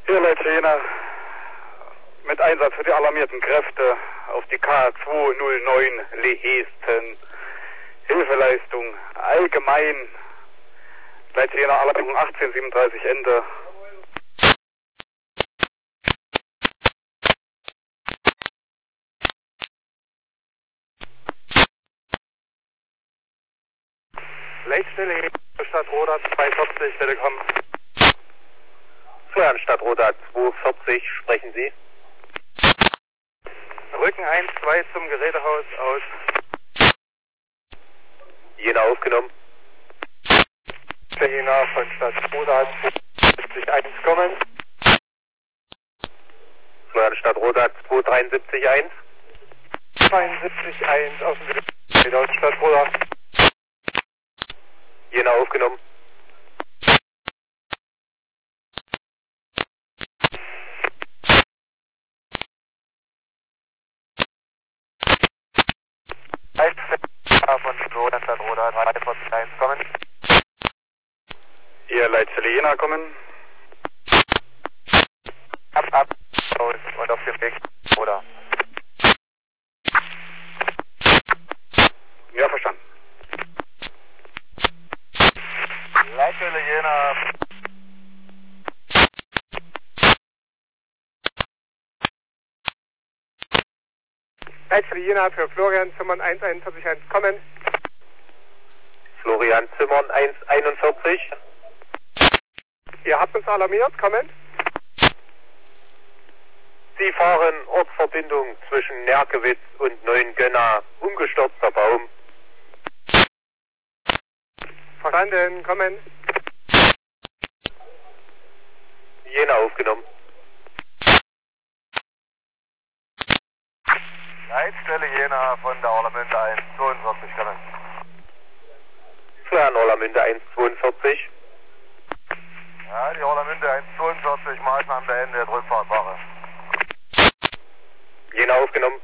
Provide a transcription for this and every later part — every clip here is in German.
Hier Leute Jena, mit Einsatz für die alarmierten Kräfte auf die K209 Lehesten. Hilfeleistung allgemein. Leute Jena, Alarmierung 1837 Ende. Leitstelle Stadt Roda 240, bitte kommen. Feuern Stadt Roda 240, sprechen Sie. Rücken 1, 2 zum Gerätehaus aus. Jena aufgenommen. Jena von Stadt Roda 271 kommen. Feuern Stadt Roda 273 1. 72 1 aus dem Gerätehaus Stadt Roda. Jena aufgenommen. Von Roda, Stadt Roda 341 kommen. Hier Leitstelle Jena kommen. Ab, und auf dem Weg, oder? Ja, verstanden. Leitstelle Jena. Leitstelle Jena für Florian Zimmern 1411 kommen. Florian Zimmern 141. Ihr habt uns alarmiert, kommen. Sie fahren Ortsverbindung zwischen Nerkewitz und Neugönna. Umgestürzter Baum. Verstanden, kommen. Jena aufgenommen. Leitstelle Jena von der Orlamünde 142 kommen. Feuern Orlamünde 142. Ja, die Orlamünde 142, Maßnahmen beendet, Rückfahrtware. Jena aufgenommen.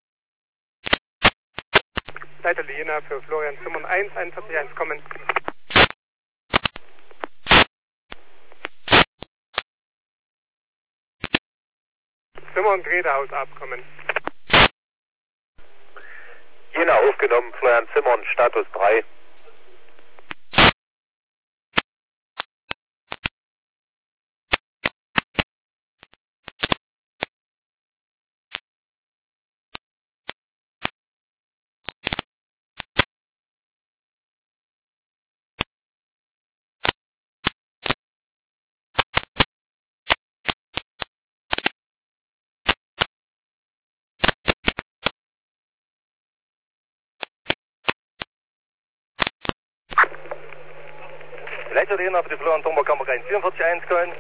Leitstelle Jena für Florian Zimmern 1411 kommen. Zimmern, Drehhausabkommen. Jena aufgenommen, Florian Zimmern, Status 3. Leiter Jena für die Florian Domburg Hamburg 144-1 Köln.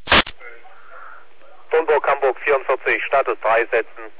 Domburg Hamburg 44, Status 3 setzen.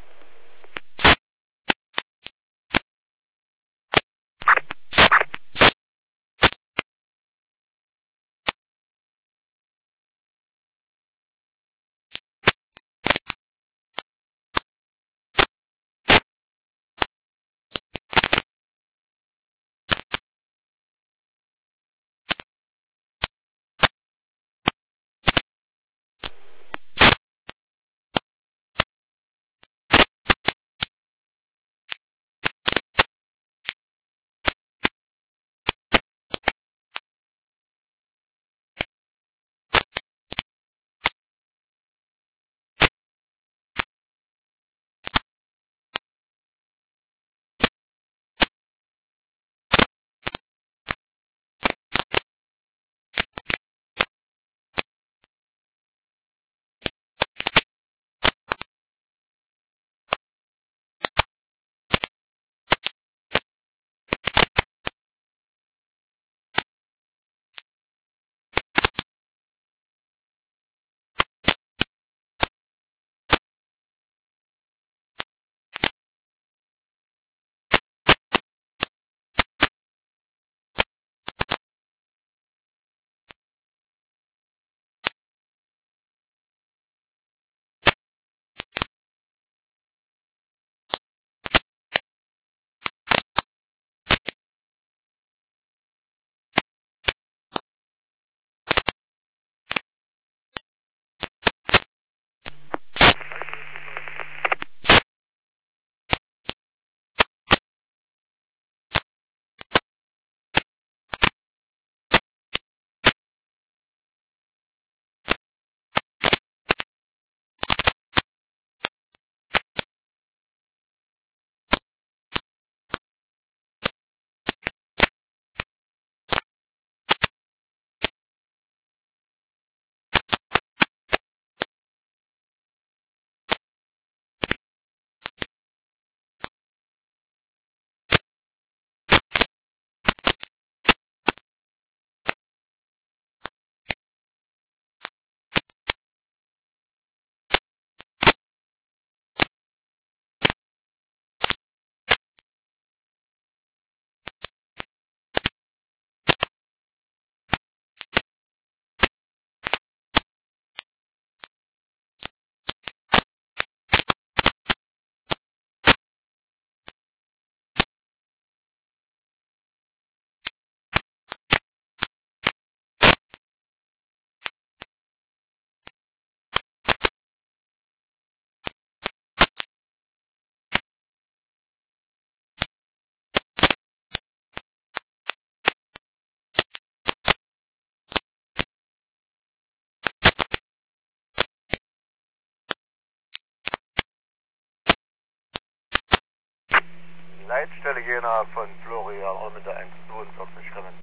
Leitstelle Jena von Florian Ormender 142 Köln.